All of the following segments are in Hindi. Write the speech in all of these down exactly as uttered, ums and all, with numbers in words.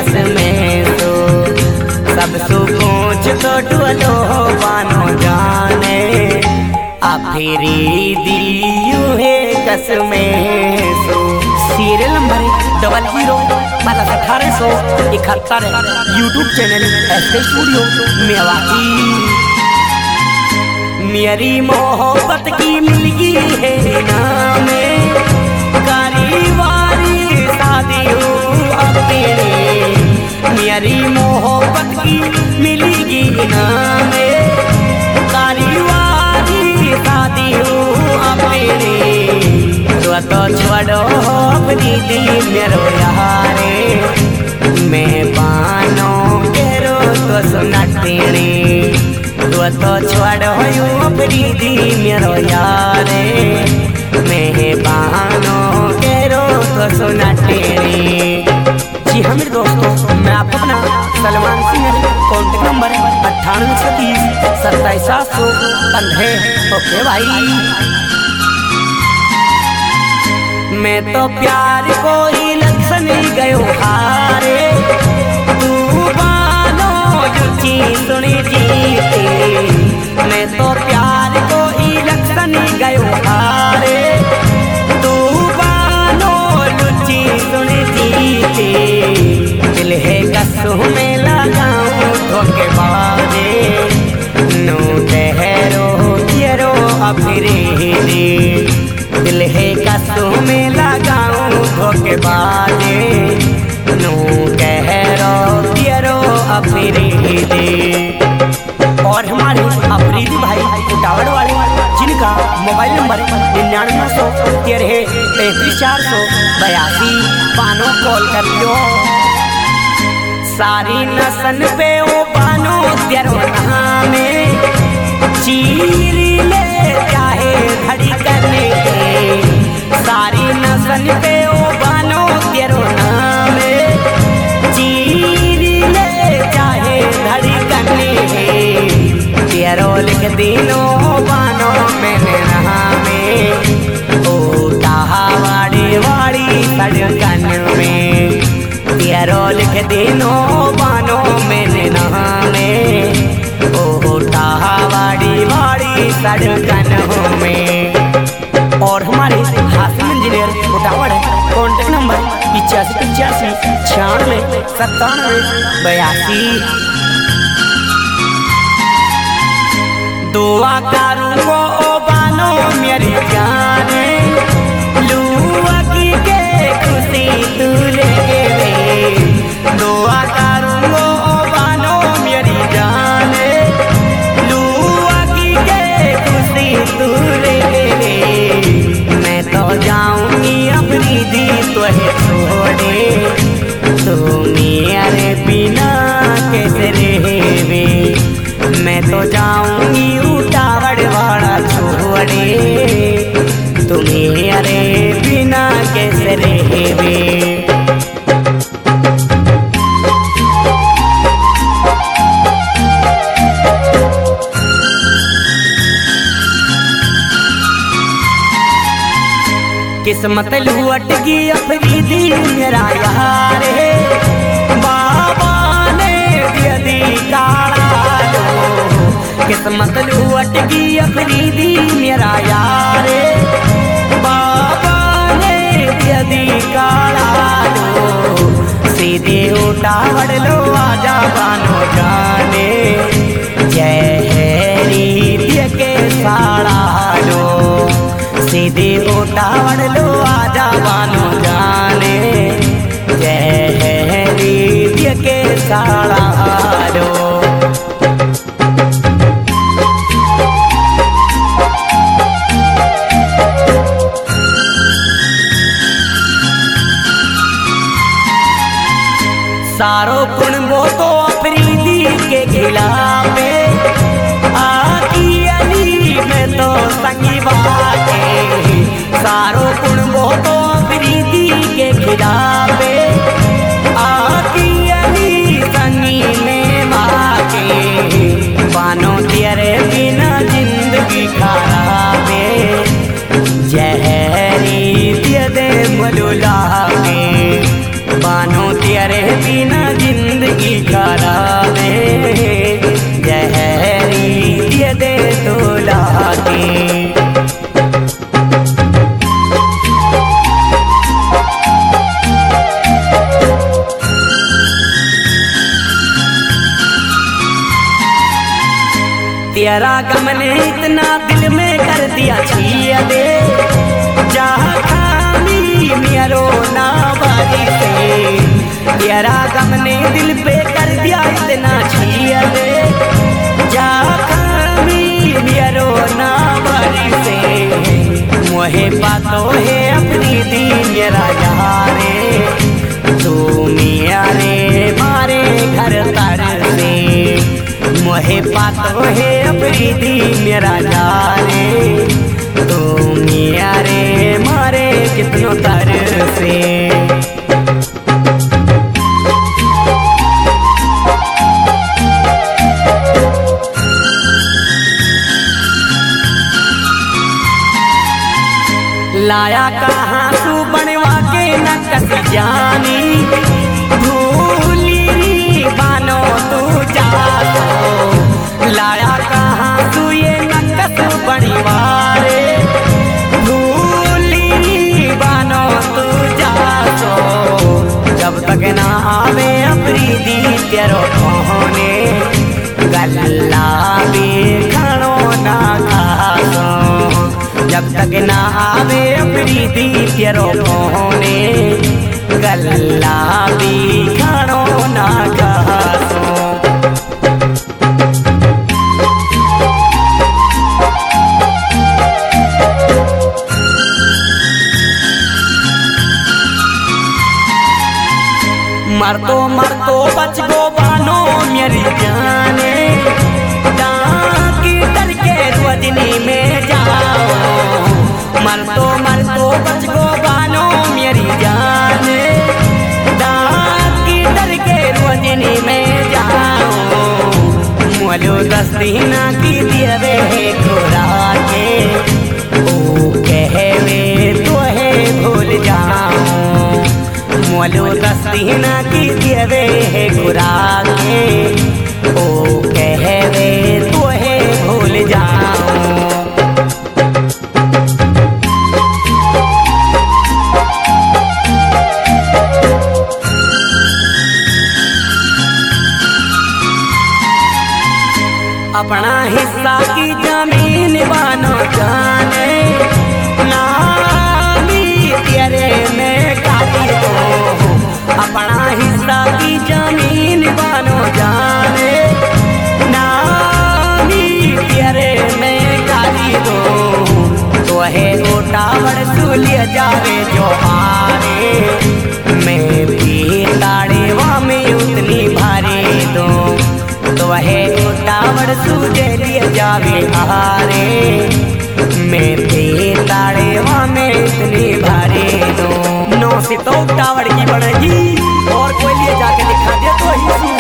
कस में सो सब सुकोच तो डुअलो बानो जाने अफरी दियू है कस में सो। Serial number double zero plus अठारह सौ इकहत्तर YouTube channel SK studio Mewati. मेरी मोहब्बत की मिलगी है नामे कारीवारी शादी हो अपने। मेरी मोहब्बत की मिलगी नामे कारीवारी शादी हो अपने। तो छोड़ो दीदी मेरो यारे मैं बानो केरो तो सुना टेणे। तो तो छोड़ो दीदी मेरो यारे मैं बानो केरो तो सुना टेणे। जी हाँ मेरे दोस्तों, मैं आपको अपना सलमान सिंह कॉन्टेक्ट नंबर अट्ठानवे सौ तीस सत्ताईस सात सौ पंद्रह। ओके भाई। मैं तो प्यार को ही लक्षण गयो हारे तू बानो जुची सुनी जीते। मैं तो प्यार को ही लक्षण गयो हारे तू बानो जुची सुनी जीते। दिल है कसू में लगाऊं धोखे बाजे नो ठहरो तेरो अफरे दे। दिल है कसू में लगाऊं धोखे बाजे नो कहरो तेरो अफरी दे। और हमारे अफरीदी भाई उटावड़ वाले जिनका मोबाइल नंबर निन्यानवे सौ तेरह पैंतीस चार सौ बयासी पानो कॉल कर लो। सारी नसन पे ओ पानो तेरो नामे चीरी ले चाहे घड़ी करने सारी नसन पे ओ बानो तेरो नामे चीरी ले चाहे घड़ी करने तेरो लिख दिनो बानो मैंने नामे ओ वाड़ी वाड़ी सड़कन में। तेरो लिख दिनो बानो मैंने नामे ओ वाड़ी वाड़ी सड़कन में। और हमारे हासिम इंजीनियर उटावड़ है कॉन्टेक्ट नंबर पिचासी पिचासी छियानवे सत्तानवे बयासी। दुआ करूँगो ओ बानो मेरी जाने लुआ की के खुशी तू ले गे। दुआ करूँगो ओ बानो मेरी जाने लुआ की के खुशी तू ले गे। मैं तो जाऊंगी अपनी दी तुहे छोड़े तू मेरे बिना कैसे रहेवे। मैं तो जाऊंगी उटावड़ वाला छोड़े तू मेरे बिना कैसे रहेवे। किस्मत लुट गई अफरीदी मेरा यारे बाबा ने दिया काला लो। किस्मत लुट गई अफरीदी मेरा यारे बाबा ने दिया काला लो। सीधे उटावड़ लो आजा बानो जाने जहरी दिया के साड़ा लो। सीधे उटावड़ लो आजा बानो जाने जहरी दिया के साड़ा लो। सारो गुण वो तो अफरीदी के खिलाफ आकी अली में तो संगी बाटे। सारो गुण वो तो अफरीदी के खिलाफ आकी अली संगी में बाटे। बानो तेरे बिना जिंदगी खराब जहरी दिया दे मलुला बानो तेरे बिना जिंदगी खराब है, जहरी ये दे तो लाके। तेरा गम ने इतना दिल में कर दिया छिया दे, जहाँ खामी मेरो ना बारी से। तेरा गम ने दिल पे कर दिया इतना छिया दे, जहाँ खामी मेरो ना बारी से। मोहे बातों है अपनी दी मेरा यारे, तू मिया रे मारे घर तर से। मोहे पातो है अपनी दी मेरा यारे, तू मिया रे मारे कितनो तर से। लाया कहाँ तू बनवा के नकस जानी, भूली बानो तू जा। लाया कहाँ तू ये नकस बनवारे, भूली बानो तू जा। जब तक ना आवे अपनी दी तेरो कोने, गल्ला भी खानो ना खासो। जब तक ना आवे अपनी दी तेरो कोने, गल्ला भी खानो ना खासो। मर तो मर तो बच गो बानो मेरी जाने, डाकी डर के रजनी में जाओ। मर तो मर तो बच गो बानो मेरी जाने, डाकी डर के रजनी में जाओ। मोलो दस दीना की दियवे खुराके, ओ कहवे तो है भूल जाओ। मोलो दस दीना की दियवे खुराके, ओ कहवे तो है भूल जाओ। अपना हिस्सा की जमीन बानो जाने, नामी तेरे में काटी दो। अपना हिस्सा की जमीन बानो जाने, नामी तेरे में काटी दो। तो है उठावड़ सुलिया जावे जो आरे, मैं भी ताड़ेवा में उतनी भारी दो। तो है उठावड़ सूझे लिए जावे हारे, मैं भी ताड़ेवा में इतनी भारी दो। नौ से तो उठावड़ की बढ़ेगी, और कोई लिए जाके दिखा दे तो ही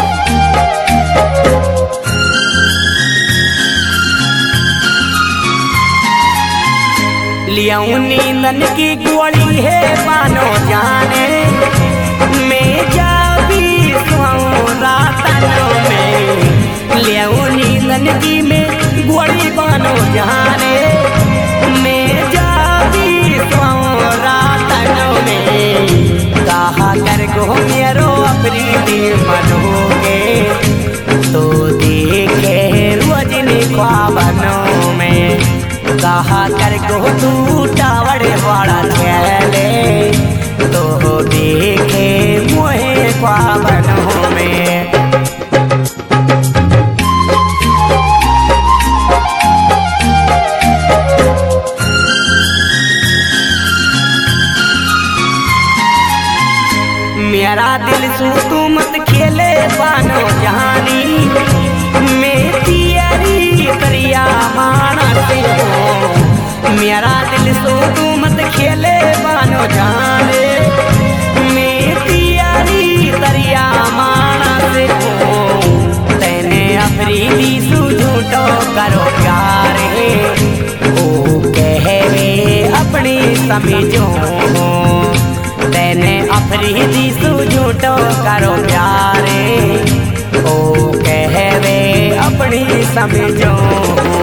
लिया नींदन की गोली है मानो जाने, मैं जा भी सुहाऊं रातन में। लिया नींदन की में गोली बानो जाने, मैं जा भी सुहाऊं रातन में। कहा कर गो मेरो अपनी दी मनोगे, तो देखे रोजनी ख्वाबनों में। कहा कर गो तू टावड़ वाला खेले, तो देखे मोहे ख्वाबनों में। मेरा दिल सू तू मत खेले बानो जहानी, मैं तियारी करिया माना से हो। मेरा दिल सू तू मत खेले बानो जाने, मैं तियारी करिया माना से हो। तेने अफरीदी सू झूठो करो प्यार है, ओ कहवे अपनी समझो। तेने अफरीदी सु झूठो करो प्यारे ओ कहवे अपनी समझो।